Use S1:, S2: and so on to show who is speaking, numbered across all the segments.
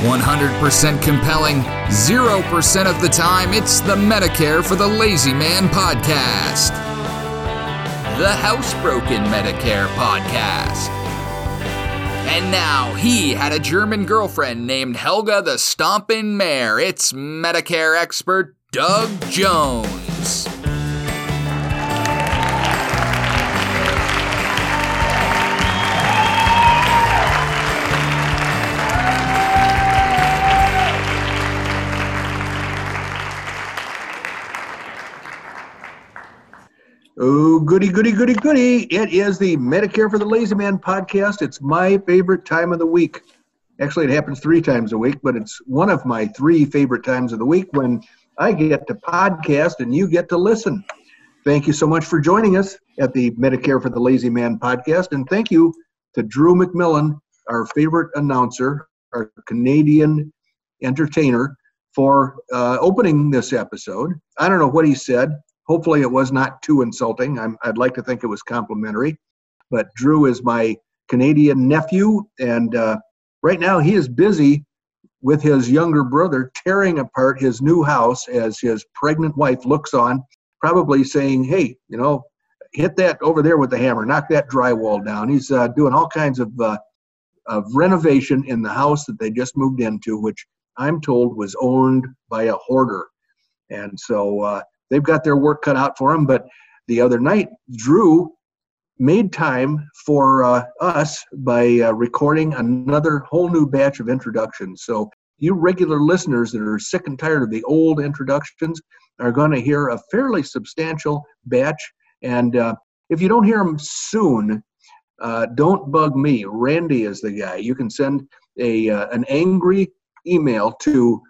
S1: 100% compelling, 0% of the time, it's the Medicare for the Lazy Man podcast. The Housebroken Medicare podcast. And now, he had a German girlfriend named Helga the Stompin' Mare. It's Medicare expert Doug Jones.
S2: Oh, goody, goody, goody, goody. It is the Medicare for the Lazy Man podcast. It's my favorite time of the week. Actually, it happens 3 times a week, but it's one of my 3 favorite times of the week when I get to podcast and you get to listen. Thank you so much for joining us at the Medicare for the Lazy Man podcast. And thank you to Drew McMillan, our favorite announcer, our Canadian entertainer, for opening this episode. I don't know what he said. Hopefully it was not too insulting. I'd like to think it was complimentary. But Drew is my Canadian nephew, and right now he is busy with his younger brother tearing apart his new house as his pregnant wife looks on, probably saying, hey, hit that over there with the hammer, knock that drywall down. He's doing all kinds of renovation in the house that they just moved into, which I'm told was owned by a hoarder. And so they've got their work cut out for them. But the other night, Drew made time for us by recording another whole new batch of introductions. So you regular listeners that are sick and tired of the old introductions are going to hear a fairly substantial batch. And if you don't hear them soon, don't bug me. Randy is the guy. You can send an angry email to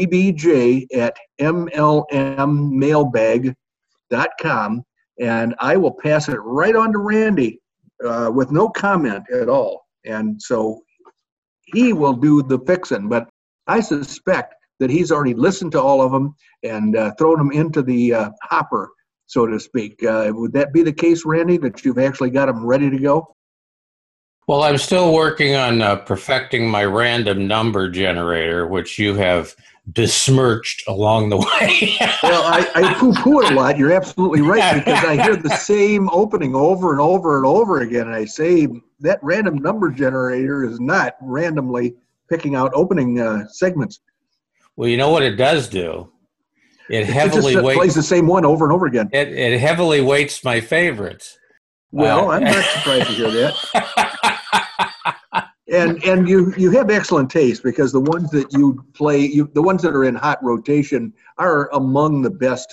S2: dbj@mlmmailbag.com, and I will pass it right on to Randy with no comment at all. And so he will do the fixing, but I suspect that he's already listened to all of them and thrown them into the hopper, so to speak. Would that be the case, Randy, that you've actually got them ready to go?
S3: Well, I'm still working on perfecting my random number generator, which you have besmirched along the way.
S2: Well, I poo-poo it a lot. You're absolutely right, because I hear the same opening over and over and over again, and I say that random number generator is not randomly picking out opening segments.
S3: Well, you know what it does do? It heavily
S2: just plays the same one over and over again.
S3: It heavily weights my favorites.
S2: Well, I'm not surprised to hear that. And you have excellent taste, because the ones that you play, the ones that are in hot rotation are among the best.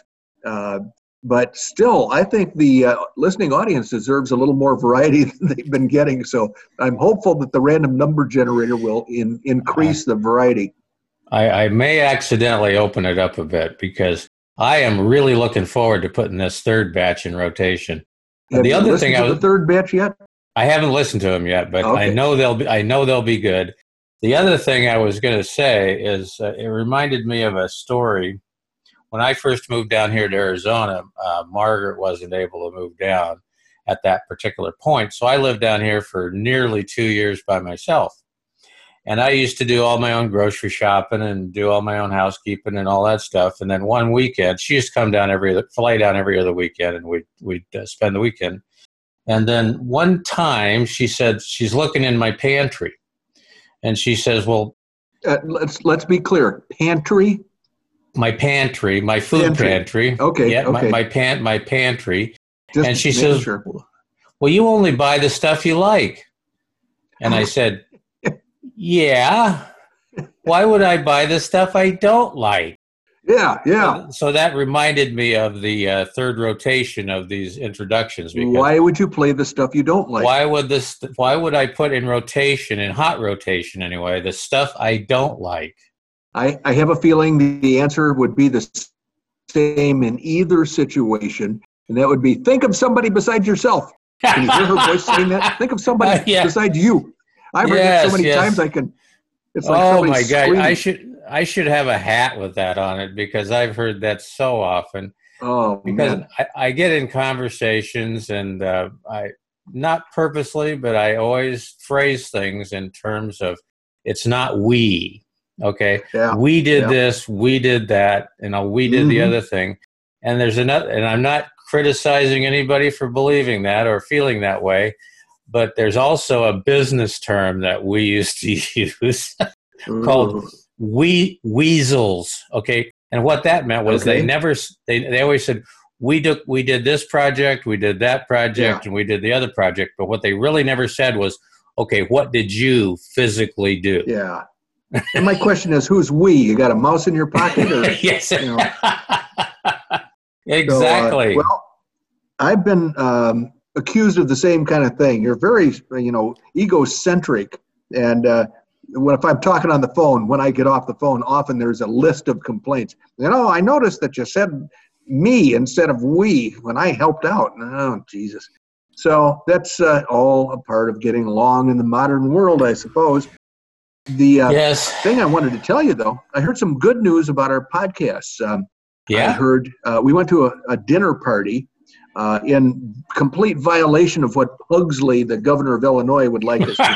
S2: But still, I think the listening audience deserves a little more variety than they've been getting. So I'm hopeful that the random number generator will increase the variety.
S3: I may accidentally open it up a bit, because I am really looking forward to putting this third batch in rotation.
S2: Have you listened to the third batch yet?
S3: I haven't listened to them yet, but okay. I know they'll be good. The other thing I was going to say is it reminded me of a story. When I first moved down here to Arizona, Margaret wasn't able to move down at that particular point. So I lived down here for nearly 2 years by myself. And I used to do all my own grocery shopping and do all my own housekeeping and all that stuff. And then one weekend, she used to come down fly down every other weekend, and we'd spend the weekend. And then one time she said she's looking in my pantry, and she says, "Well,
S2: let's be clear. Pantry?
S3: My pantry, my food pantry.
S2: Okay.
S3: Yeah,
S2: okay.
S3: My pantry."
S2: Just
S3: and she says,
S2: sure.
S3: "Well, you only buy the stuff you like." And I said, "Yeah. Why would I buy the stuff I don't like?"
S2: Yeah.
S3: So that reminded me of the third rotation of these introductions.
S2: Why would you play the stuff you don't like?
S3: Why would I put in rotation, in hot rotation anyway, the stuff I don't like?
S2: I have a feeling the answer would be the same in either situation, and that would be, think of somebody besides yourself. Can you hear her voice saying that? Think of somebody besides you. I've heard that so many times I can. It's like, oh my God!
S3: Screaming. I should have a hat with that on it, because I've heard that so often.
S2: Oh,
S3: because
S2: man.
S3: I get in conversations, and I, not purposely, but I always phrase things in terms of, it's not we, Okay.
S2: Yeah.
S3: We did this, we did that, we did the other thing. And there's another, and I'm not criticizing anybody for believing that or feeling that way, but there's also a business term that we used to use called weasels. Okay. And what that meant was they always said, we did this project, we did that project, and we did the other project. But what they really never said was, okay, what did you physically do?
S2: Yeah. And my question is, who's we? You got a mouse in your pocket? Or,
S3: yes. Exactly.
S2: So, well, I've been accused of the same kind of thing. You're very, egocentric. And if I'm talking on the phone, when I get off the phone, often there's a list of complaints. I noticed that you said me instead of we when I helped out. Oh, Jesus. So that's all a part of getting along in the modern world, I suppose. The thing I wanted to tell you, though, I heard some good news about our podcasts. I heard we went to a dinner party in complete violation of what Pugsley, the governor of Illinois, would like us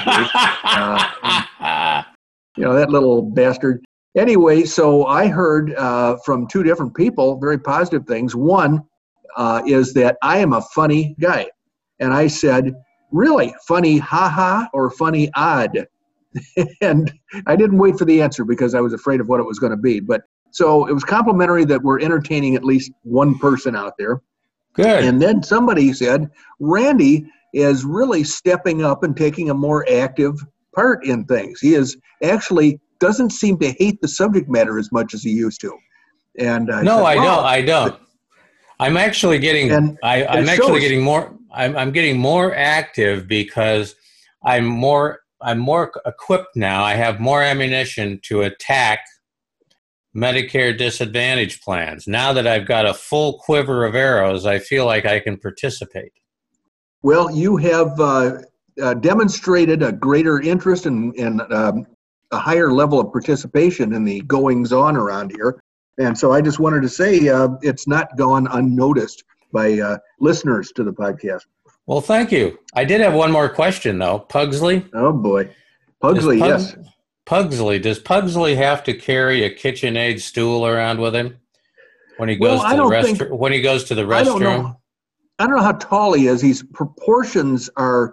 S2: to do. That little bastard. Anyway, so I heard from two different people very positive things. One is that I am a funny guy. And I said, really? Funny ha-ha or funny odd? And I didn't wait for the answer because I was afraid of what it was going to be. But so it was complimentary that we're entertaining at least one person out there.
S3: Good.
S2: And then somebody said, Randy is really stepping up and taking a more active part in things. He is actually doesn't seem to hate the subject matter as much as he used to. And
S3: I don't. I'm actually getting. Getting more. I'm getting more active because I'm more equipped now. I have more ammunition to attack Medicare disadvantage plans. Now that I've got a full quiver of arrows, I feel like I can participate.
S2: Well, you have demonstrated a greater interest and a higher level of participation in the goings-on around here. And so I just wanted to say it's not gone unnoticed by listeners to the podcast.
S3: Well, thank you. I did have one more question, though. Pugsley?
S2: Oh, boy. Pugsley, yes.
S3: Pugsley. Does Pugsley have to carry a KitchenAid stool around with him when he goes to the restroom?
S2: I don't know how tall he is. His proportions are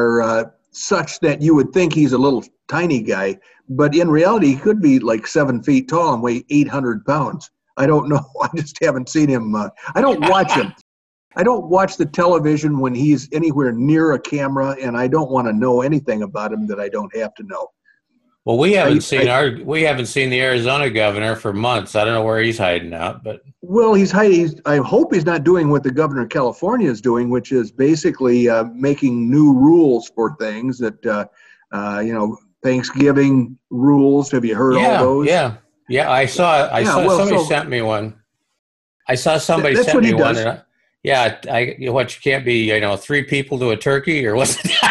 S2: such that you would think he's a little tiny guy, but in reality, he could be like 7 feet tall and weigh 800 pounds. I don't know. I just haven't seen him. I don't watch him. I don't watch the television when he's anywhere near a camera, and I don't want to know anything about him that I don't have to know.
S3: Well, we haven't seen the Arizona governor for months. I don't know where he's hiding out, but
S2: he's hiding. I hope he's not doing what the governor of California is doing, which is basically making new rules for things that Thanksgiving rules. Have you heard all those?
S3: Yeah. I saw somebody sent me one. I saw somebody sent me one. You can't be, 3 people to a turkey or what's it?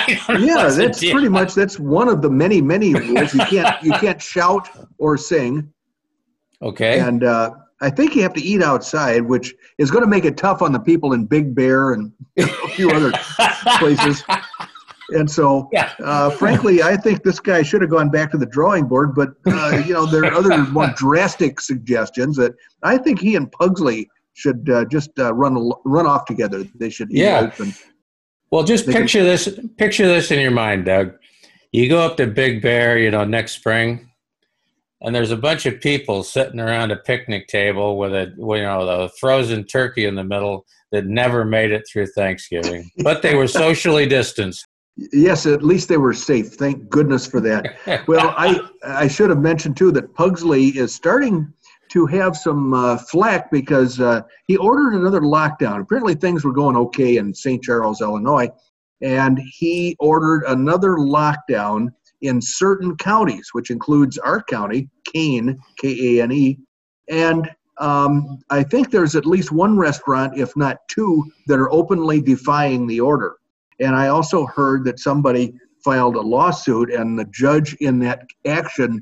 S3: That's one of the many, many rules. You can't shout or sing. Okay.
S2: And I think you have to eat outside, which is going to make it tough on the people in Big Bear and a few other places. And so, frankly, I think this guy should have gone back to the drawing board. But, there are other more drastic suggestions that I think he and Pugsley should just run off together. They should elope.
S3: Well, just picture this in your mind, Doug. You go up to Big Bear, next spring, and there's a bunch of people sitting around a picnic table with the frozen turkey in the middle that never made it through Thanksgiving, but they were socially distanced.
S2: Yes, at least they were safe. Thank goodness for that. Well, I should have mentioned, too, that Pugsley is starting to have some flack because he ordered another lockdown. Apparently things were going okay in St. Charles, Illinois, and he ordered another lockdown in certain counties, which includes our county, Kane, Kane. And I think there's at least one restaurant, if not 2, that are openly defying the order. And I also heard that somebody filed a lawsuit, and the judge in that action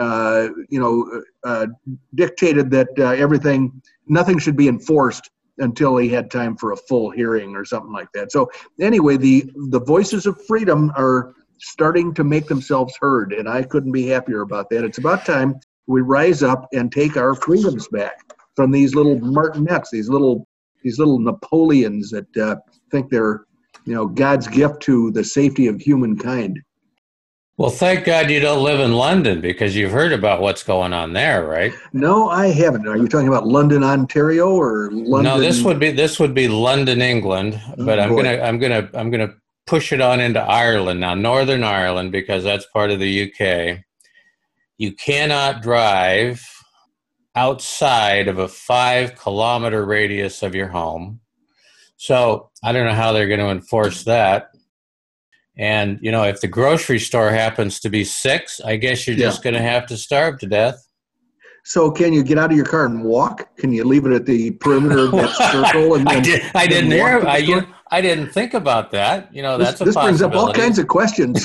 S2: dictated that nothing should be enforced until he had time for a full hearing or something like that. So anyway, the voices of freedom are starting to make themselves heard, and I couldn't be happier about that. It's about time we rise up and take our freedoms back from these little martinets, these little Napoleons that think they're, God's gift to the safety of humankind.
S3: Well, thank God you don't live in London, because you've heard about what's going on there, right?
S2: No, I haven't. Are you talking about London, Ontario, or London?
S3: No, this would be London, England. But I'm gonna push it on into Ireland now, Northern Ireland, because that's part of the UK. You cannot drive outside of a 5-kilometer radius of your home. So I don't know how they're going to enforce that. And, if the grocery store happens to be 6, I guess you're just going to have to starve to death.
S2: So can you get out of your car and walk? Can you leave it at the perimeter of that circle? And
S3: I didn't think about that. That's a possibility.
S2: This brings up all kinds of questions.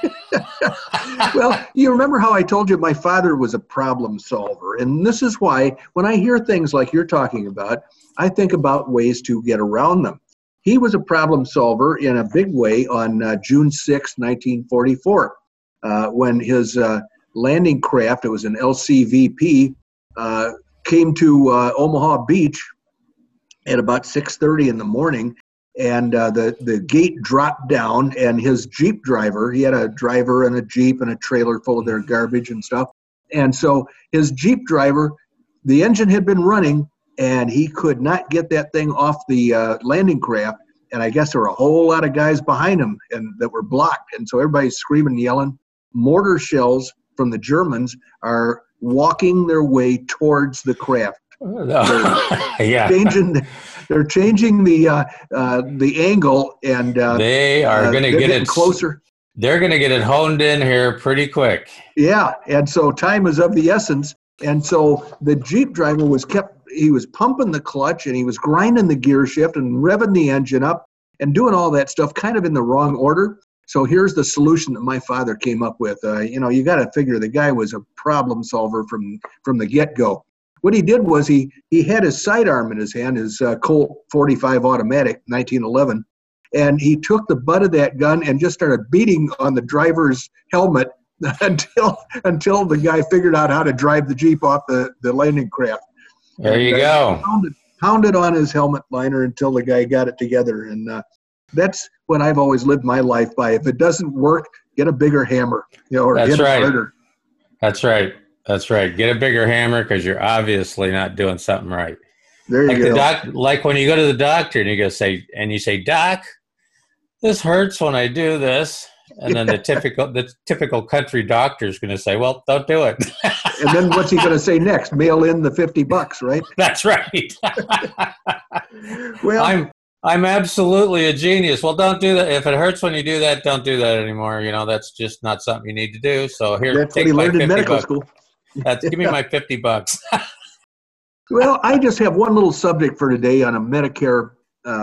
S2: Well, you remember how I told you my father was a problem solver. And this is why when I hear things like you're talking about, I think about ways to get around them. He was a problem solver in a big way on June 6, 1944, when his landing craft, it was an LCVP, came to Omaha Beach at about 6:30 in the morning, and the gate dropped down, and his Jeep driver, he had a driver and a Jeep and a trailer full of their garbage and stuff, and so his Jeep driver, the engine had been running, and he could not get that thing off the landing craft, and I guess there were a whole lot of guys behind him and that were blocked, and so everybody's screaming and yelling. Mortar shells from the Germans are walking their way towards the craft. They're changing the angle, and
S3: they are going to get it
S2: closer.
S3: They're going to get it honed in here pretty quick.
S2: Yeah, and so time is of the essence, and so the Jeep driver was pumping the clutch, and he was grinding the gear shift and revving the engine up and doing all that stuff kind of in the wrong order. So here's the solution that my father came up with. You got to figure the guy was a problem solver from the get-go. What he did was he had his sidearm in his hand, his Colt 45 automatic, 1911, and he took the butt of that gun and just started beating on the driver's helmet until the guy figured out how to drive the Jeep off the landing craft.
S3: There you go.
S2: Pounded on his helmet liner until the guy got it together, and that's what I've always lived my life by. If it doesn't work, get a bigger hammer, or
S3: That's
S2: hit
S3: right.
S2: it harder.
S3: That's right. That's right. Get a bigger hammer, because you're obviously not doing something right.
S2: There you go.
S3: Like when you go to the doctor and you say, "Doc, this hurts when I do this," and then the typical country doctor is going to say, "Well, don't do it."
S2: And then what's he going to say next? Mail in the $50, right?
S3: That's right.
S2: Well,
S3: I'm absolutely a genius. Well, don't do that. If it hurts when you do that, don't do that anymore. That's just not something you need to do. So here,
S2: that's
S3: take
S2: what he
S3: my
S2: learned in medical
S3: $50.
S2: school.
S3: Give me my $50.
S2: Well, I just have one little subject for today on a Medicare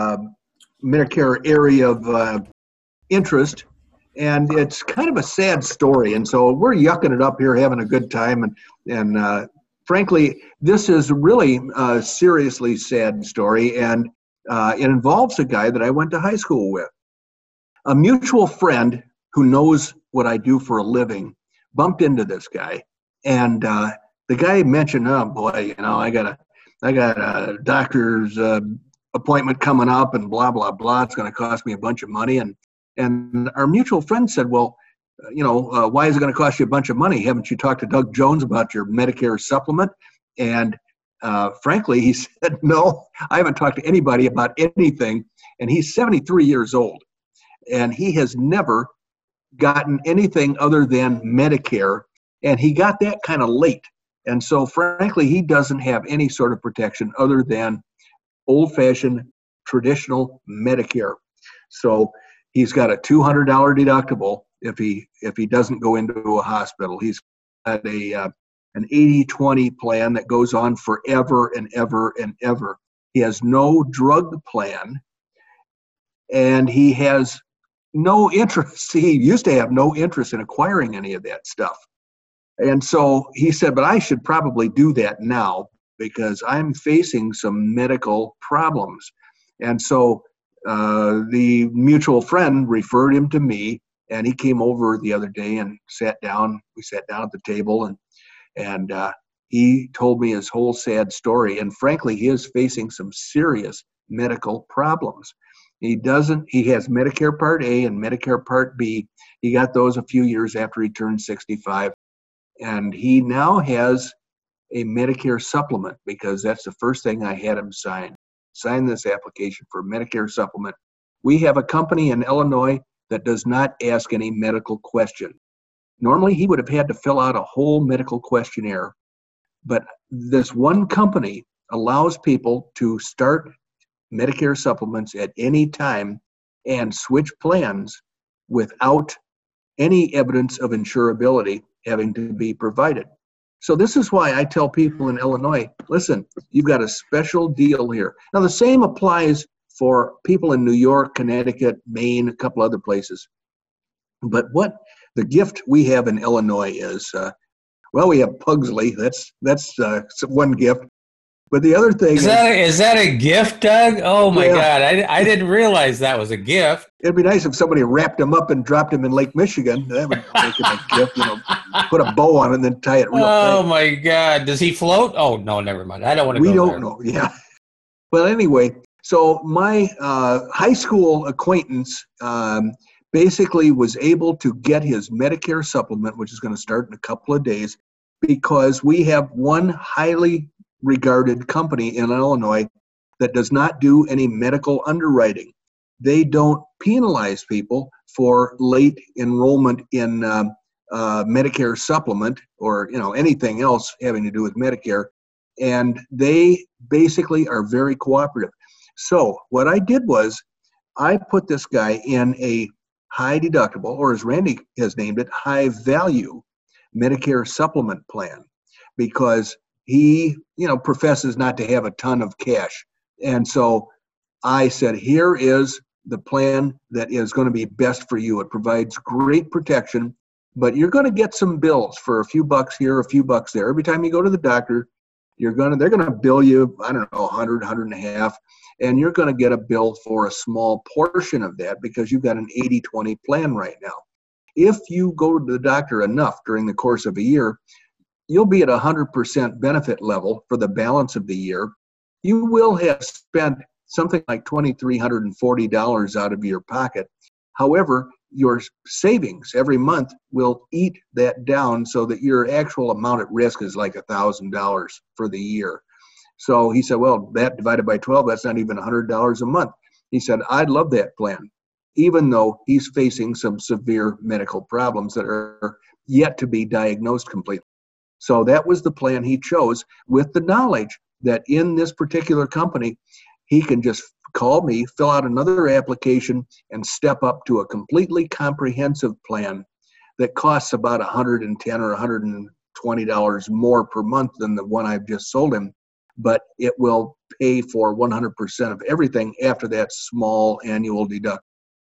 S2: area of interest, and it's kind of a sad story. And so we're yucking it up here, having a good time, and frankly, this is really a seriously sad story, and it involves a guy that I went to high school with. A mutual friend who knows what I do for a living bumped into this guy, and the guy mentioned, "Oh boy, I got a doctor's appointment coming up, and blah blah blah. It's going to cost me a bunch of money." And our mutual friend said, "Well, why is it going to cost you a bunch of money? Haven't you talked to Doug Jones about your Medicare supplement?" And frankly, he said, "No, I haven't talked to anybody about anything." And he's 73 years old, and he has never gotten anything other than Medicare, and he got that kind of late. And so, frankly, he doesn't have any sort of protection other than old-fashioned, traditional Medicare. So he's got a $200 deductible if he doesn't go into a hospital. He's got an 80-20 plan that goes on forever and ever and ever. He has no drug plan, and he has no interest. He used to have no interest in acquiring any of that stuff. And so he said, "But I should probably do that now because I'm facing some medical problems." And so the mutual friend referred him to me, And he came over the other day and sat down. We sat down at the table, and he told me his whole sad story. And frankly, he is facing some serious medical problems. He has Medicare Part A and Medicare Part B. He got those a few years after he turned 65. And he now has a Medicare supplement, because that's the first thing I had him sign this application for a Medicare supplement. We have a company in Illinois that does not ask any medical question. Normally, he would have had to fill out a whole medical questionnaire. But this one company allows people to start Medicare supplements at any time and switch plans without any evidence of insurability having to be provided. So this is why I tell people in Illinois, listen, you've got a special deal here. Now, the same applies for people in New York, Connecticut, Maine, a couple other places. But what the gift we have in Illinois is, we have Pugsley. That's one gift. But the other thing
S3: is that a gift, Doug? Oh my God, I didn't realize that was a gift.
S2: It'd be nice if somebody wrapped him up and dropped him in Lake Michigan. That would make it a gift. Put a bow on it and then tie it real tight.
S3: Oh my God, does he float? Oh no, never mind. I don't want to.
S2: We don't know. Yeah. Well, anyway, so my high school acquaintance basically was able to get his Medicare supplement, which is going to start in a couple of days, because we have one highly regarded company in Illinois that does not do any medical underwriting. They don't penalize people for late enrollment in Medicare supplement or anything else having to do with Medicare, and they basically are very cooperative. So what I did was I put this guy in a high deductible, or as Randy has named it, high value Medicare supplement plan, because he, professes not to have a ton of cash. And so I said, here is the plan that is going to be best for you. It provides great protection, but you're going to get some bills for a few bucks here, a few bucks there. Every time you go to the doctor, they're going to bill you, I don't know, $100, $150, and you're going to get a bill for a small portion of that because you've got an 80-20 plan right now. If you go to the doctor enough during the course of a year, you'll be at 100% benefit level for the balance of the year. You will have spent something like $2,340 out of your pocket. However, your savings every month will eat that down so that your actual amount at risk is like $1,000 for the year. So he said, well, that divided by 12, that's not even $100 a month. He said, I'd love that plan, even though he's facing some severe medical problems that are yet to be diagnosed completely. So that was the plan he chose, with the knowledge that in this particular company, he can just call me, fill out another application, and step up to a completely comprehensive plan that costs about $110 or $120 more per month than the one I've just sold him, but it will pay for 100% of everything after that small annual deduction.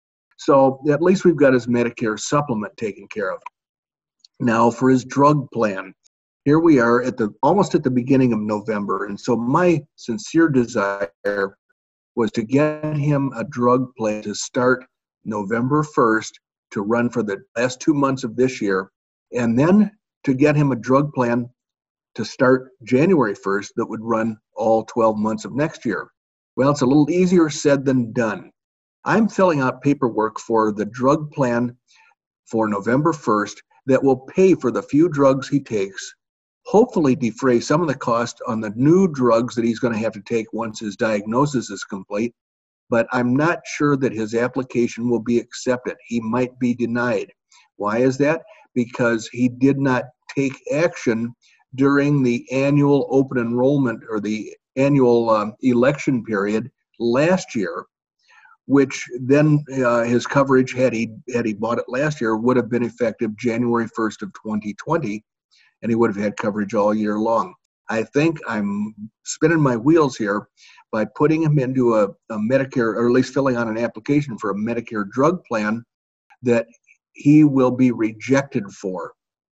S2: So at least we've got his Medicare supplement taken care of. Now for his drug plan. Here we are almost at the beginning of November, and so my sincere desire was to get him a drug plan to start November 1st to run for the last 2 months of this year, and then to get him a drug plan to start January 1st that would run all 12 months of next year. Well, it's a little easier said than done. I'm filling out paperwork for the drug plan for November 1st that will pay for the few drugs he takes, hopefully defray some of the cost on the new drugs that he's going to have to take once his diagnosis is complete. But I'm not sure that his application will be accepted. He might be denied. Why is that? Because he did not take action during the annual open enrollment or the annual election period last year, which then his coverage, had he bought it last year, would have been effective January 1st of 2020. And he would have had coverage all year long. I think I'm spinning my wheels here by putting him into a Medicare, or at least filling out an application for a Medicare drug plan that he will be rejected for.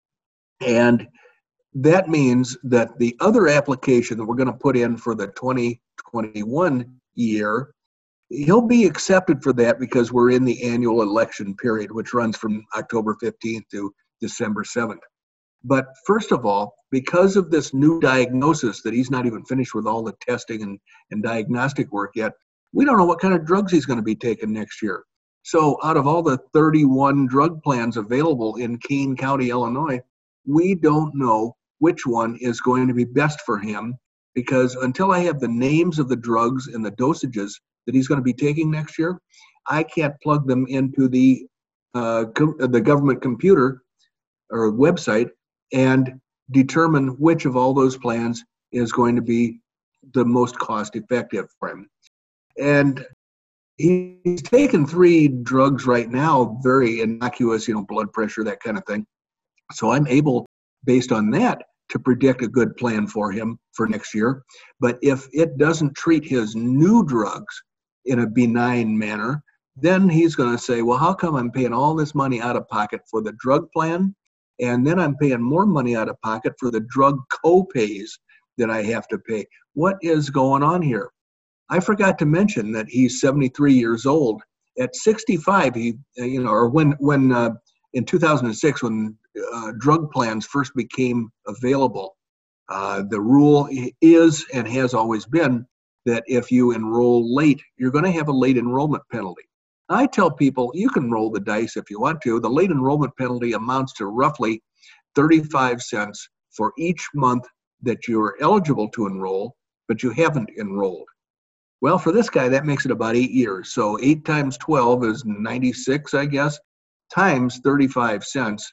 S2: And that means that the other application that we're going to put in for the 2021 year he'll be accepted for that because we're in the annual election period, which runs from October 15th to December 7th. But first of all, because of this new diagnosis that he's not even finished with all the testing and diagnostic work yet, we don't know what kind of drugs he's going to be taking next year. So out of all the 31 drug plans available in Kane County, Illinois, we don't know which one is going to be best for him, because until I have the names of the drugs and the dosages that he's going to be taking next year, I can't plug them into the government computer or website and determine which of all those plans is going to be the most cost effective for him. And he's taken 3 drugs right now, very innocuous, blood pressure, that kind of thing. So I'm able, based on that, to predict a good plan for him for next year. But if it doesn't treat his new drugs in a benign manner, then he's going to say, well, how come I'm paying all this money out of pocket for the drug plan, and then I'm paying more money out of pocket for the drug co-pays that I have to pay? What is going on here? I forgot to mention that he's 73 years old. At 65, he, or when in 2006, when drug plans first became available, the rule is and has always been that if you enroll late, you're going to have a late enrollment penalty. I tell people, you can roll the dice if you want to. The late enrollment penalty amounts to roughly 35 cents for each month that you're eligible to enroll, but you haven't enrolled. Well, for this guy, that makes it about 8 years. So 8 times 12 is 96, I guess, times 35 cents.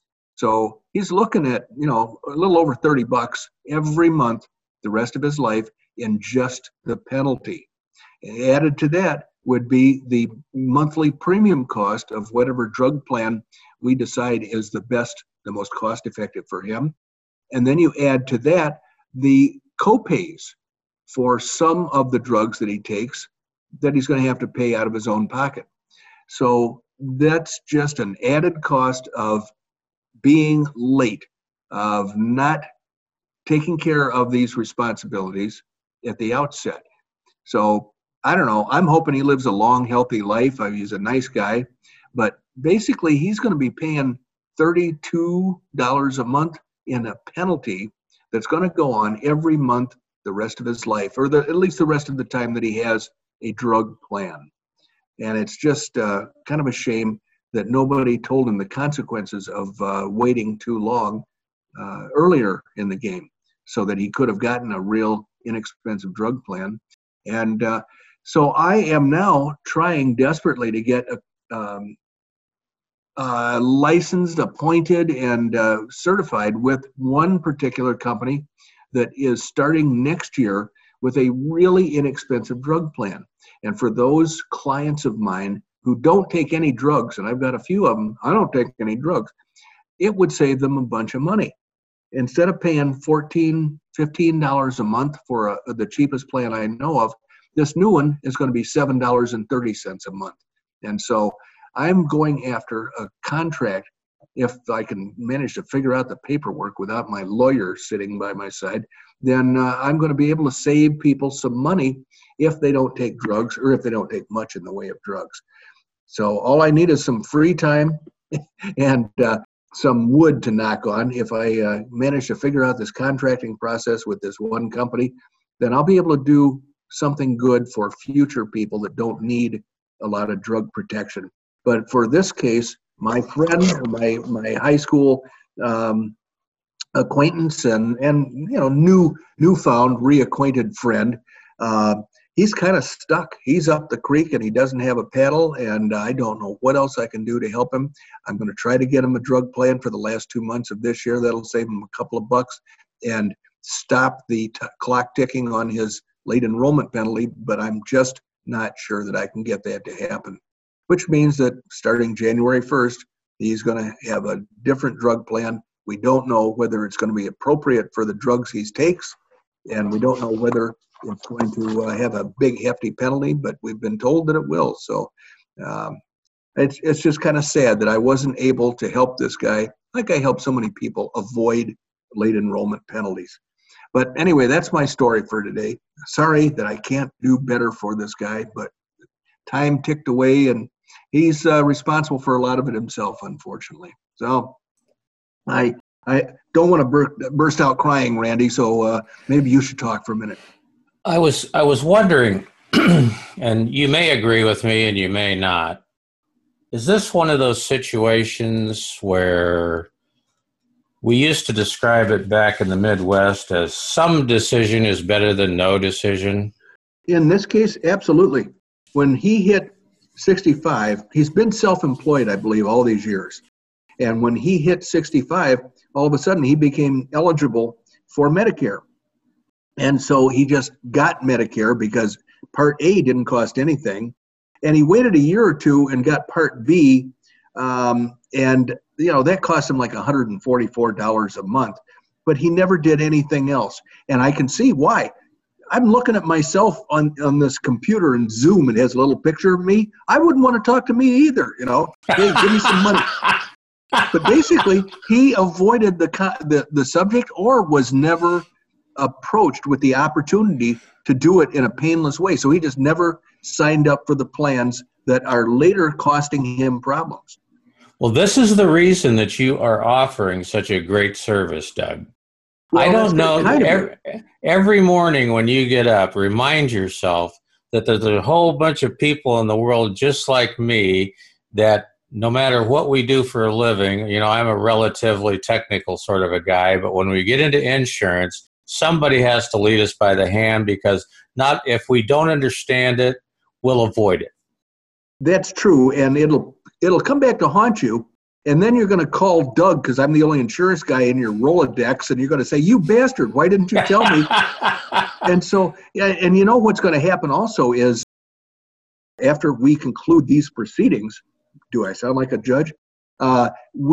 S2: So he's looking at, a little over $30 every month the rest of his life in just the penalty. Added to that would be the monthly premium cost of whatever drug plan we decide is the best, the most cost-effective for him. And then you add to that the co-pays for some of the drugs that he takes that he's going to have to pay out of his own pocket. So that's just an added cost of being late, of not taking care of these responsibilities at the outset. So I don't know. I'm hoping he lives a long, healthy life. He's a nice guy. But basically, he's going to be paying $32 a month in a penalty that's going to go on every month the rest of his life, or at least the rest of the time that he has a drug plan. And it's just kind of a shame that nobody told him the consequences of waiting too long earlier in the game so that he could have gotten a real inexpensive drug plan. And so I am now trying desperately to get licensed, appointed, and certified with one particular company that is starting next year with a really inexpensive drug plan. And for those clients of mine who don't take any drugs, and I've got a few of them, I don't take any drugs, it would save them a bunch of money. Instead of paying $14, $15 a month for the cheapest plan I know of, this new one is going to be $7.30 a month. And so I'm going after a contract. If I can manage to figure out the paperwork without my lawyer sitting by my side, then I'm going to be able to save people some money if they don't take drugs, or if they don't take much in the way of drugs. So all I need is some free time and some wood to knock on. If I manage to figure out this contracting process with this one company, then I'll be able to do something good for future people that don't need a lot of drug protection. But for this case, my friend, my high school acquaintance and newfound reacquainted friend, he's kind of stuck. He's up the creek and he doesn't have a paddle, and I don't know what else I can do to help him. I'm going to try to get him a drug plan for the last 2 months of this year. That'll save him a couple of bucks and stop the clock ticking on his late enrollment penalty, but I'm just not sure that I can get that to happen, which means that starting January 1st, he's going to have a different drug plan. We don't know whether it's going to be appropriate for the drugs he takes, and we don't know whether it's going to have a big, hefty penalty, but we've been told that it will. So it's just kind of sad that I wasn't able to help this guy like I helped so many people avoid late enrollment penalties. But anyway, that's my story for today. Sorry that I can't do better for this guy, but time ticked away, and he's responsible for a lot of it himself, unfortunately. So I don't want to burst out crying, Randy, so maybe you should talk for a minute.
S3: I was wondering, and you may agree with me and you may not, is this one of those situations where we used to describe it back in the Midwest as some decision is better than no decision?
S2: In this case, absolutely. When he hit 65, he's been self-employed, I believe, all these years. And when he hit 65, all of a sudden he became eligible for Medicare. And so he just got Medicare because Part A didn't cost anything. And he waited a year or two and got Part B. And, that cost him like $144 a month. But he never did anything else. And I can see why. I'm looking at myself on this computer in Zoom. It has a little picture of me. I wouldn't want to talk to me either, Hey, give me some money. But basically, he avoided the subject or was never approached with the opportunity to do it in a painless way. So he just never signed up for the plans that are later costing him problems.
S3: Well, this is the reason that you are offering such a great service, Doug.
S2: Well,
S3: I don't know. Every morning when you get up, remind yourself that there's a whole bunch of people in the world just like me that no matter what we do for a living, I'm a relatively technical sort of a guy, but when we get into insurance, somebody has to lead us by the hand because if we don't understand it, we'll avoid it.
S2: That's true, and it'll come back to haunt you, and then you're going to call Doug because I'm the only insurance guy in your Rolodex, and you're going to say, "You bastard, why didn't you tell me?" And so, and you know what's going to happen also is after we conclude these proceedings, do I sound like a judge? I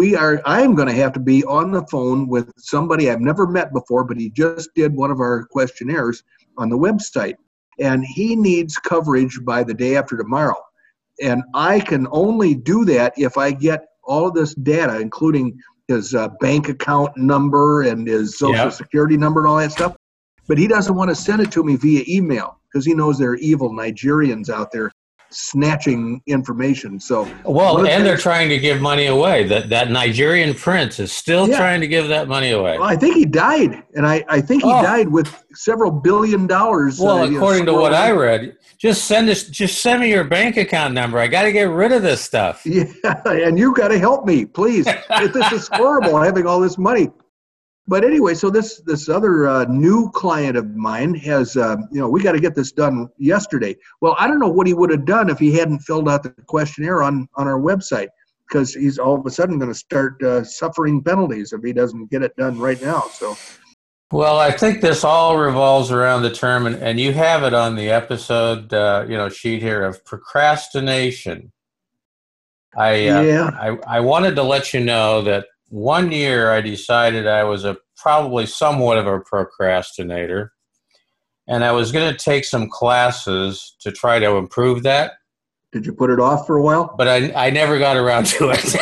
S2: am going to have to be on the phone with somebody I've never met before, but he just did one of our questionnaires on the website, and he needs coverage by the day after tomorrow. And I can only do that if I get all of this data, including his bank account number and his social security number and all that stuff. But he doesn't want to send it to me via email because he knows there are evil Nigerians out there snatching information. So
S3: they're trying to give money away. That Nigerian prince is still trying to give that money away.
S2: Well, I think he died, and I think he died with several $1 billion.
S3: Well, according to what I read, just send me your bank account number. I got to get rid of this stuff.
S2: Yeah, and you got to help me, please. This is horrible having all this money. But anyway, so this other new client of mine has, we got to get this done yesterday. Well, I don't know what he would have done if he hadn't filled out the questionnaire on our website, because he's all of a sudden going to start suffering penalties if he doesn't get it done right now. So,
S3: well, I think this all revolves around the term, and you have it on the episode, sheet here of procrastination. I wanted to let you know that 1 year I decided I was probably somewhat of a procrastinator, and I was going to take some classes to try to improve that.
S2: Did you put it off for a while?
S3: But I never got around to it.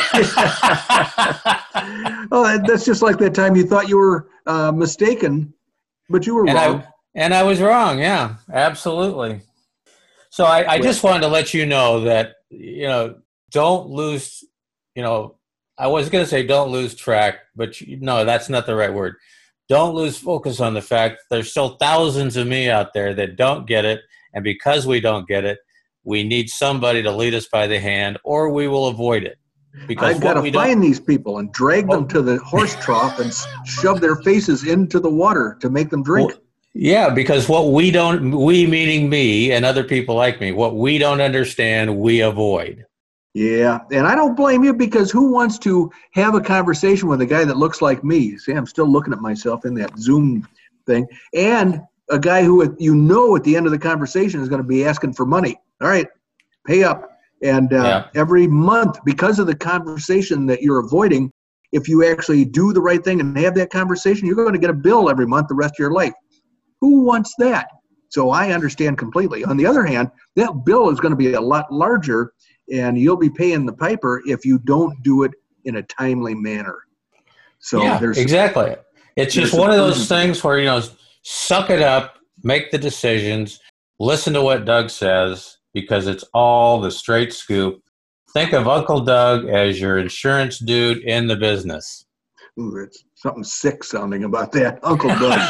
S2: Oh, that's just like that time you thought you were mistaken, but you were wrong.
S3: And I was wrong, yeah, absolutely. So I just wanted to let you know that, don't lose, I was going to say don't lose track, but no, that's not the right word. Don't lose focus on the fact there's still thousands of me out there that don't get it, and because we don't get it, we need somebody to lead us by the hand, or we will avoid it. Because
S2: I've got to find these people and drag them to the horse trough and shove their faces into the water to make them drink.
S3: Well, yeah, because we meaning me and other people like me, what we don't understand, we avoid.
S2: Yeah, and I don't blame you, because who wants to have a conversation with a guy that looks like me? See, I'm still looking at myself in that Zoom thing. And a guy who, at the end of the conversation is going to be asking for money. All right, pay up. And every month, because of the conversation that you're avoiding, if you actually do the right thing and have that conversation, you're going to get a bill every month the rest of your life. Who wants that? So I understand completely. On the other hand, that bill is going to be a lot larger, and you'll be paying the piper if you don't do it in a timely manner. So
S3: exactly. It's just one of those things where, suck it up, make the decisions, listen to what Doug says, because it's all the straight scoop. Think of Uncle Doug as your insurance dude in the business.
S2: Ooh, it's something sick sounding about that, Uncle Doug.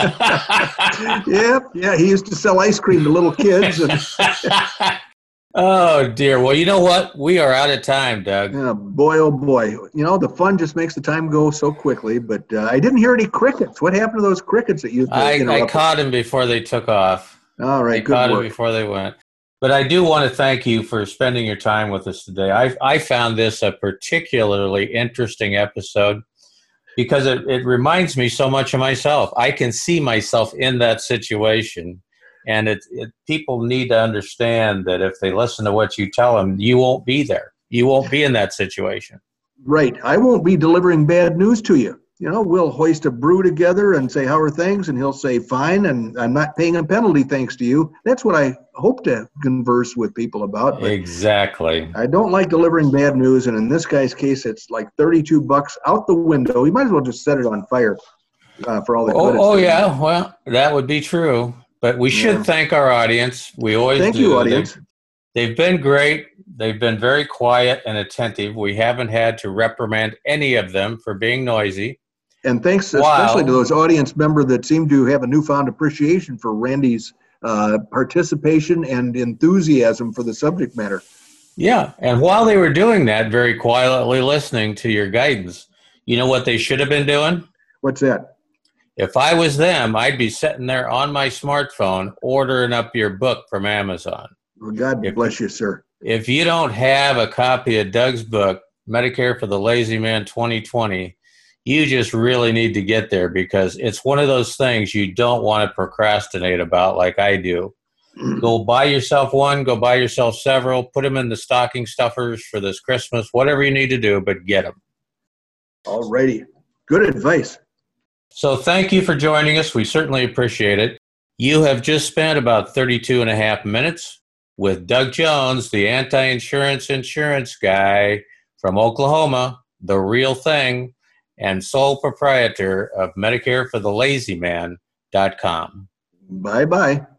S2: Yeah, he used to sell ice cream to little kids. And
S3: oh, dear. Well, you know what? We are out of time, Doug.
S2: Yeah, boy, oh boy. The fun just makes the time go so quickly. But I didn't hear any crickets. What happened to those crickets that you
S3: I caught them before they took off.
S2: All right, good work.
S3: I caught them before they went. But I do want to thank you for spending your time with us today. I found this a particularly interesting episode because it reminds me so much of myself. I can see myself in that situation. And people need to understand that if they listen to what you tell them, you won't be there. You won't be in that situation.
S2: Right. I won't be delivering bad news to you. We'll hoist a brew together and say, how are things? And he'll say, fine, and I'm not paying a penalty thanks to you. That's what I hope to converse with people about.
S3: Exactly.
S2: I don't like delivering bad news, and in this guy's case, it's like $32 out the window. You might as well just set it on fire for all the good.
S3: Oh yeah, well, that would be true. But we should thank our audience. We always
S2: thank you, audience.
S3: They've been great. They've been very quiet and attentive. We haven't had to reprimand any of them for being noisy.
S2: And thanks especially to those audience members that seem to have a newfound appreciation for Randy's participation and enthusiasm for the subject matter.
S3: Yeah, and while they were doing that, very quietly listening to your guidance, you know what they should have been doing?
S2: What's that?
S3: If I was them, I'd be sitting there on my smartphone ordering up your book from Amazon.
S2: Well, God bless you, sir.
S3: If you don't have a copy of Doug's book, Medicare for the Lazy Man 2020, you just really need to get there because it's one of those things you don't want to procrastinate about like I do. Go buy yourself one, go buy yourself several, put them in the stocking stuffers for this Christmas, whatever you need to do, but get them.
S2: All righty. Good advice.
S3: So thank you for joining us. We certainly appreciate it. You have just spent about 32 and a half minutes with Doug Jones, the anti-insurance insurance guy from Oklahoma, the real thing, and sole proprietor of MedicareForTheLazyMan.com.
S2: Bye-bye.